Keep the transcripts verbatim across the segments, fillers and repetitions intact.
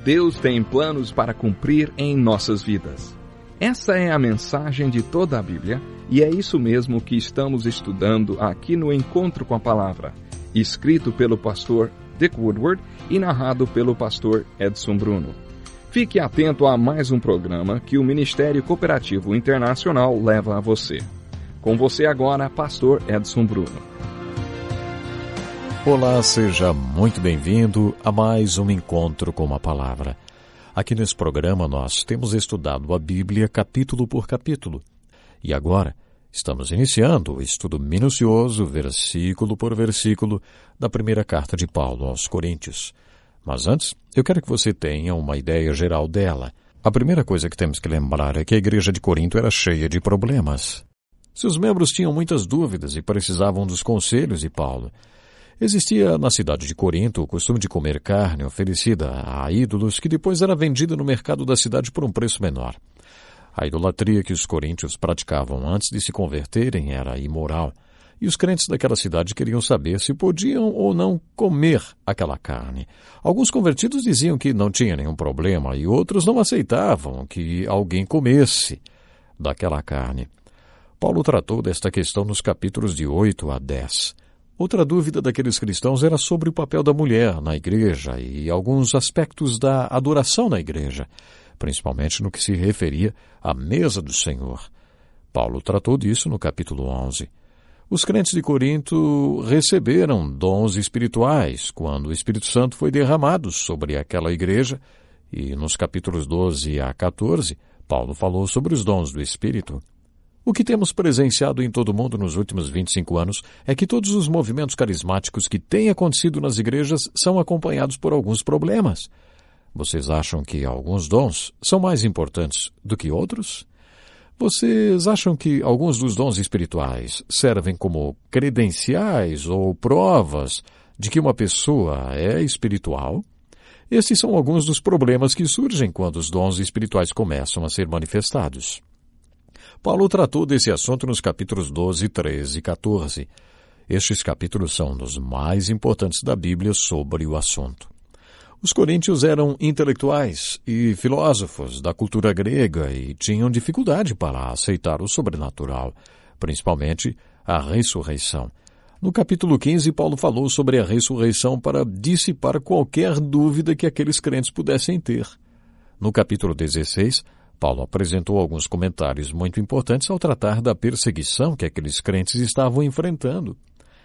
Deus tem planos para cumprir em nossas vidas. Essa é a mensagem de toda a Bíblia e é isso mesmo que estamos estudando aqui no Encontro com a Palavra, escrito pelo pastor Dick Woodward e narrado pelo pastor Edson Bruno. Fique atento a mais um programa que o Ministério Cooperativo Internacional leva a você. Com você agora, pastor Edson Bruno. Olá, seja muito bem-vindo a mais um Encontro com a Palavra. Aqui nesse programa nós temos estudado a Bíblia capítulo por capítulo. E agora estamos iniciando o estudo minucioso, versículo por versículo, da primeira carta de Paulo aos Coríntios. Mas antes, eu quero que você tenha uma ideia geral dela. A primeira coisa que temos que lembrar é que a igreja de Corinto era cheia de problemas. Seus membros tinham muitas dúvidas e precisavam dos conselhos de Paulo. Existia na cidade de Corinto o costume de comer carne oferecida a ídolos que depois era vendida no mercado da cidade por um preço menor. A idolatria que os coríntios praticavam antes de se converterem era imoral, e os crentes daquela cidade queriam saber se podiam ou não comer aquela carne. Alguns convertidos diziam que não tinha nenhum problema e outros não aceitavam que alguém comesse daquela carne. Paulo tratou desta questão nos capítulos de oito a dez. Outra dúvida daqueles cristãos era sobre o papel da mulher na igreja e alguns aspectos da adoração na igreja, principalmente no que se referia à mesa do Senhor. Paulo tratou disso no capítulo onze. Os crentes de Corinto receberam dons espirituais quando o Espírito Santo foi derramado sobre aquela igreja e nos capítulos doze a quatorze, Paulo falou sobre os dons do Espírito. O que temos presenciado em todo o mundo nos últimos vinte e cinco anos é que todos os movimentos carismáticos que têm acontecido nas igrejas são acompanhados por alguns problemas. Vocês acham que alguns dons são mais importantes do que outros? Vocês acham que alguns dos dons espirituais servem como credenciais ou provas de que uma pessoa é espiritual? Esses são alguns dos problemas que surgem quando os dons espirituais começam a ser manifestados. Paulo tratou desse assunto nos capítulos doze, treze e quatorze. Estes capítulos são dos mais importantes da Bíblia sobre o assunto. Os coríntios eram intelectuais e filósofos da cultura grega e tinham dificuldade para aceitar o sobrenatural, principalmente a ressurreição. No capítulo quinze, Paulo falou sobre a ressurreição para dissipar qualquer dúvida que aqueles crentes pudessem ter. No capítulo dezesseis, Paulo apresentou alguns comentários muito importantes ao tratar da perseguição que aqueles crentes estavam enfrentando.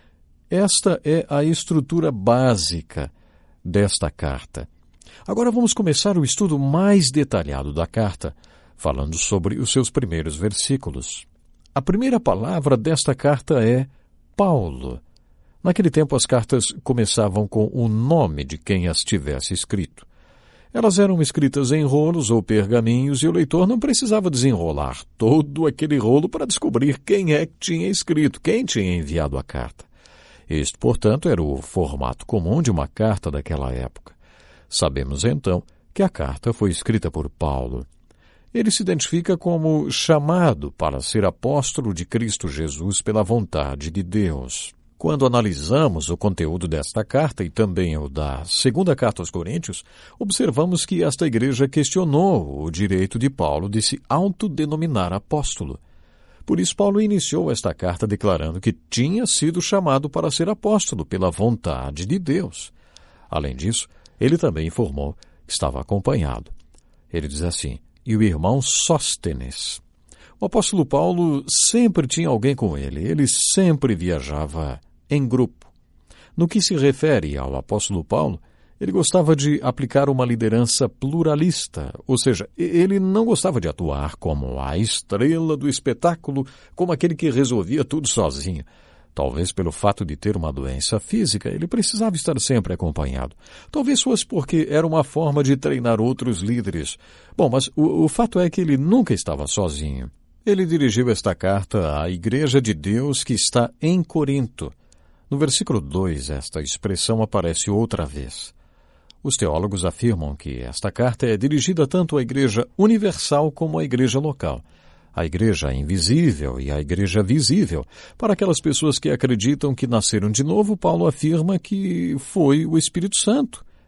Esta é a estrutura básica desta carta. Agora vamos começar o estudo mais detalhado da carta, falando sobre os seus primeiros versículos. A primeira palavra desta carta é Paulo. Naquele tempo as cartas começavam com o nome de quem as tivesse escrito. Elas eram escritas em rolos ou pergaminhos e o leitor não precisava desenrolar todo aquele rolo para descobrir quem é que tinha escrito, quem tinha enviado a carta. Este, portanto, era o formato comum de uma carta daquela época. Sabemos, então, que a carta foi escrita por Paulo. Ele se identifica como chamado para ser apóstolo de Cristo Jesus pela vontade de Deus. Quando analisamos o conteúdo desta carta e também o da segunda carta aos Coríntios, observamos que esta igreja questionou o direito de Paulo de se autodenominar apóstolo. Por isso, Paulo iniciou esta carta declarando que tinha sido chamado para ser apóstolo pela vontade de Deus. Além disso, ele também informou que estava acompanhado. Ele diz assim, e o irmão Sóstenes. O apóstolo Paulo sempre tinha alguém com ele, ele sempre viajava em grupo. No que se refere ao apóstolo Paulo, ele gostava de aplicar uma liderança pluralista, ou seja, ele não gostava de atuar como a estrela do espetáculo, como aquele que resolvia tudo sozinho. Talvez pelo fato de ter uma doença física, ele precisava estar sempre acompanhado. Talvez fosse porque era uma forma de treinar outros líderes. Bom, mas o, o fato é que ele nunca estava sozinho. Ele dirigiu esta carta à Igreja de Deus que está em Corinto. No versículo dois, esta expressão aparece outra vez. Os teólogos afirmam que esta carta é dirigida tanto à Igreja Universal como à Igreja local. A Igreja invisível e a Igreja visível. Para aquelas pessoas que acreditam que nasceram de novo, Paulo afirma que foi o Espírito Santo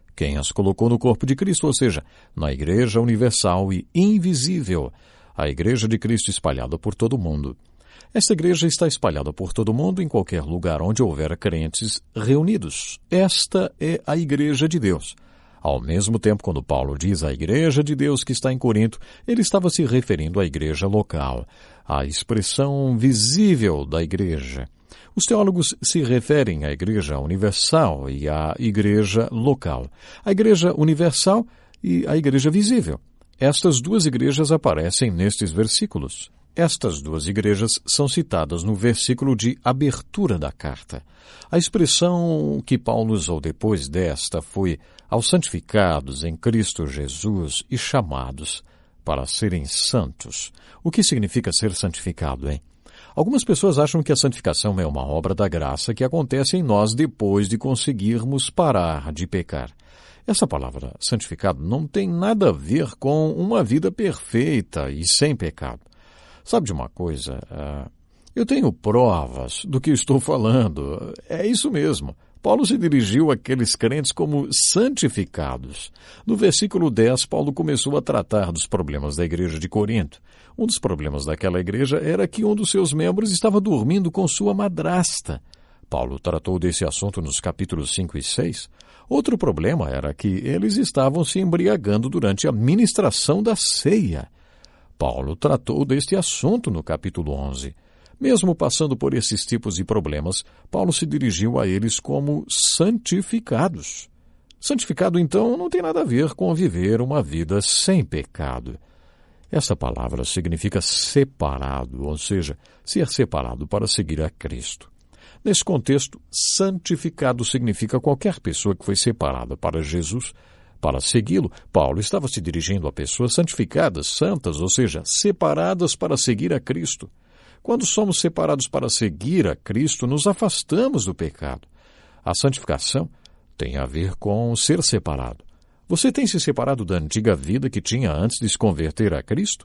quem as colocou no corpo de Cristo, ou seja, na Igreja universal e invisível, a Igreja de Cristo espalhada por todo o mundo. Esta igreja está espalhada por todo o mundo em qualquer lugar onde houver crentes reunidos. Esta é a Igreja de Deus. Ao mesmo tempo, quando Paulo diz a Igreja de Deus que está em Corinto, ele estava se referindo à igreja local, à expressão visível da igreja. Os teólogos se referem à Igreja universal e à igreja local. A Igreja universal e a igreja visível. Estas duas igrejas aparecem nestes versículos. Estas duas igrejas são citadas no versículo de abertura da carta. A expressão que Paulo usou depois desta foi aos santificados em Cristo Jesus e chamados para serem santos. O que significa ser santificado, hein? Algumas pessoas acham que a santificação é uma obra da graça que acontece em nós depois de conseguirmos parar de pecar. Essa palavra santificado não tem nada a ver com uma vida perfeita e sem pecado. Sabe de uma coisa? Uh, eu tenho provas do que estou falando. É isso mesmo. Paulo se dirigiu àqueles crentes como santificados. No versículo dez, Paulo começou a tratar dos problemas da igreja de Corinto. Um dos problemas daquela igreja era que um dos seus membros estava dormindo com sua madrasta. Paulo tratou desse assunto nos capítulos cinco e seis. Outro problema era que eles estavam se embriagando durante a ministração da ceia. Paulo tratou deste assunto no capítulo onze. Mesmo passando por esses tipos de problemas, Paulo se dirigiu a eles como santificados. Santificado, então, não tem nada a ver com viver uma vida sem pecado. Essa palavra significa separado, ou seja, ser separado para seguir a Cristo. Nesse contexto, santificado significa qualquer pessoa que foi separada para Jesus. Para segui-lo, Paulo estava se dirigindo a pessoas santificadas, santas, ou seja, separadas para seguir a Cristo. Quando somos separados para seguir a Cristo, nos afastamos do pecado. A santificação tem a ver com ser separado. Você tem se separado da antiga vida que tinha antes de se converter a Cristo?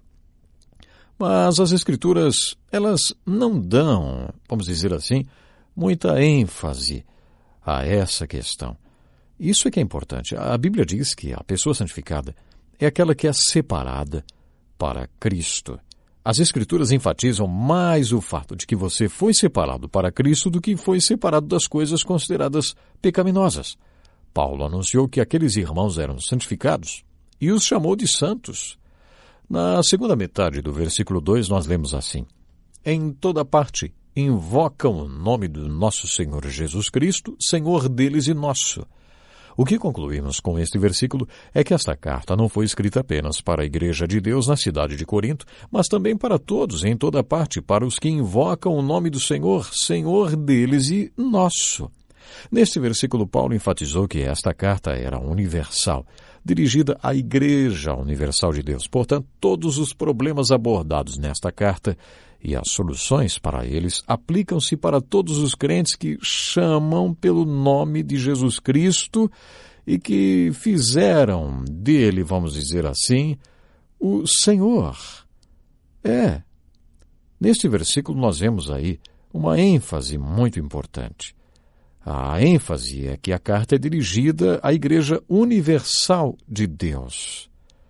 Mas as Escrituras, elas não dão, vamos dizer assim, muita ênfase a essa questão. Isso é que é importante. A Bíblia diz que a pessoa santificada é aquela que é separada para Cristo. As Escrituras enfatizam mais o fato de que você foi separado para Cristo do que foi separado das coisas consideradas pecaminosas. Paulo anunciou que aqueles irmãos eram santificados e os chamou de santos. Na segunda metade do versículo dois, nós lemos assim: em toda parte invocam o nome do nosso Senhor Jesus Cristo, Senhor deles e nosso. O que concluímos com este versículo é que esta carta não foi escrita apenas para a Igreja de Deus na cidade de Corinto, mas também para todos, em toda parte, para os que invocam o nome do Senhor, Senhor deles e nosso. Neste versículo, Paulo enfatizou que esta carta era universal, dirigida à Igreja Universal de Deus. Portanto, todos os problemas abordados nesta carta e as soluções para eles aplicam-se para todos os crentes que chamam pelo nome de Jesus Cristo e que fizeram dele, vamos dizer assim, o Senhor. É, neste versículo nós vemos aí uma ênfase muito importante. A ênfase é que a carta é dirigida à Igreja Universal de Deus.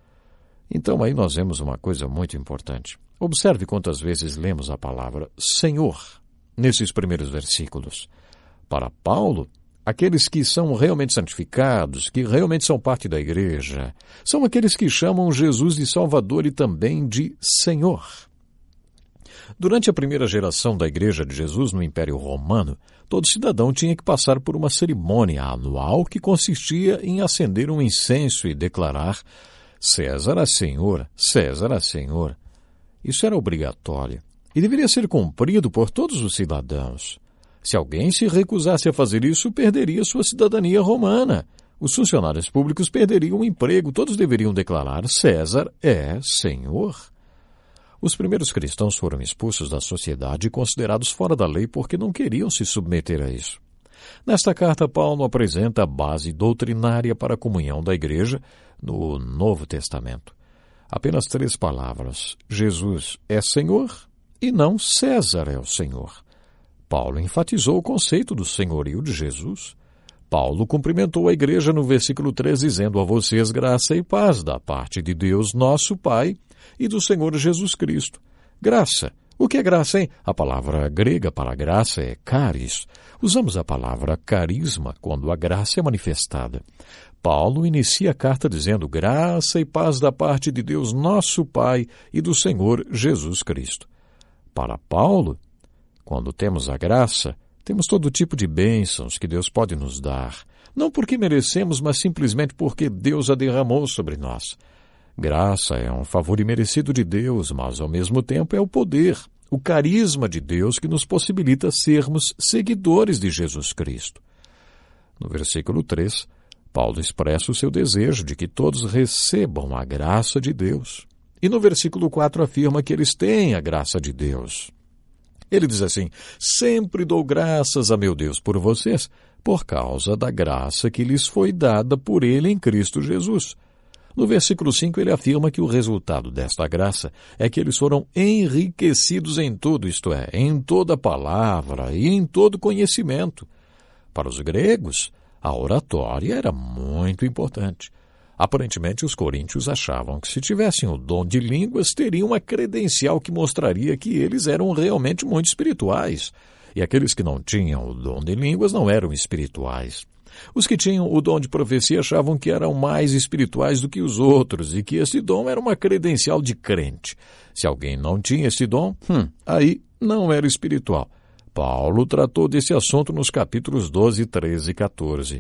Então aí nós vemos uma coisa muito importante. Observe quantas vezes lemos a palavra Senhor nesses primeiros versículos. Para Paulo, aqueles que são realmente santificados, que realmente são parte da igreja, são aqueles que chamam Jesus de Salvador e também de Senhor. Durante a primeira geração da Igreja de Jesus no Império Romano, todo cidadão tinha que passar por uma cerimônia anual que consistia em acender um incenso e declarar César é Senhor, César é Senhor. Isso era obrigatório e deveria ser cumprido por todos os cidadãos. Se alguém se recusasse a fazer isso, perderia sua cidadania romana. Os funcionários públicos perderiam o emprego, todos deveriam declarar César é Senhor. Os primeiros cristãos foram expulsos da sociedade e considerados fora da lei porque não queriam se submeter a isso. Nesta carta, Paulo apresenta a base doutrinária para a comunhão da igreja no Novo Testamento. Apenas três palavras: Jesus é Senhor e não César é o Senhor. Paulo enfatizou o conceito do senhorio de Jesus. Paulo cumprimentou a igreja no versículo três, dizendo: a vocês graça e paz da parte de Deus, nosso Pai, e do Senhor Jesus Cristo. Graça. O que é graça, hein? A palavra grega para graça é charis. Usamos a palavra carisma quando a graça é manifestada. Paulo inicia a carta dizendo: graça e paz da parte de Deus, nosso Pai, e do Senhor Jesus Cristo. Para Paulo, quando temos a graça, temos todo tipo de bênçãos que Deus pode nos dar, não porque merecemos, mas simplesmente porque Deus a derramou sobre nós. Graça é um favor imerecido de Deus, mas ao mesmo tempo é o poder, o carisma de Deus que nos possibilita sermos seguidores de Jesus Cristo. No versículo três, Paulo expressa o seu desejo de que todos recebam a graça de Deus. E no versículo quatro afirma que eles têm a graça de Deus. Ele diz assim: sempre dou graças a meu Deus por vocês, por causa da graça que lhes foi dada por Ele em Cristo Jesus. No versículo cinco, ele afirma que o resultado desta graça é que eles foram enriquecidos em tudo, isto é, em toda palavra e em todo conhecimento. Para os gregos, a oratória era muito importante. Aparentemente, os coríntios achavam que se tivessem o dom de línguas, teriam uma credencial que mostraria que eles eram realmente muito espirituais. E aqueles que não tinham o dom de línguas não eram espirituais. Os que tinham o dom de profecia achavam que eram mais espirituais do que os outros e que esse dom era uma credencial de crente. Se alguém não tinha esse dom, hum, aí não era espiritual. Paulo tratou desse assunto nos capítulos doze, treze e quatorze.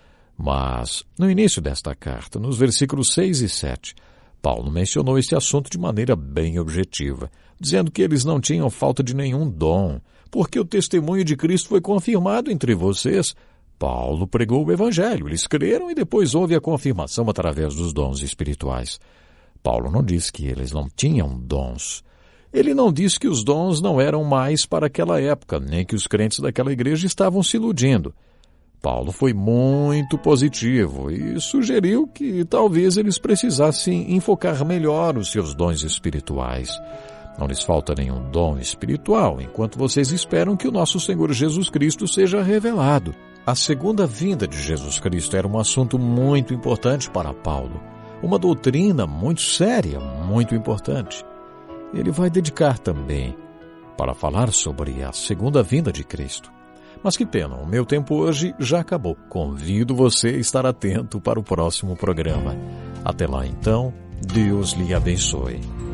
Mas, no início desta carta, nos versículos seis e sete, Paulo mencionou esse assunto de maneira bem objetiva, dizendo que eles não tinham falta de nenhum dom, porque o testemunho de Cristo foi confirmado entre vocês. Paulo pregou o Evangelho, eles creram e depois houve a confirmação através dos dons espirituais. Paulo não disse que eles não tinham dons. Ele não disse que os dons não eram mais para aquela época, nem que os crentes daquela igreja estavam se iludindo. Paulo foi muito positivo e sugeriu que talvez eles precisassem enfocar melhor os seus dons espirituais. Não lhes falta nenhum dom espiritual, enquanto vocês esperam que o nosso Senhor Jesus Cristo seja revelado. A segunda vinda de Jesus Cristo era um assunto muito importante para Paulo, uma doutrina muito séria, muito importante. Ele vai dedicar também para falar sobre a segunda vinda de Cristo. Mas que pena, o meu tempo hoje já acabou. Convido você a estar atento para o próximo programa. Até lá então, Deus lhe abençoe.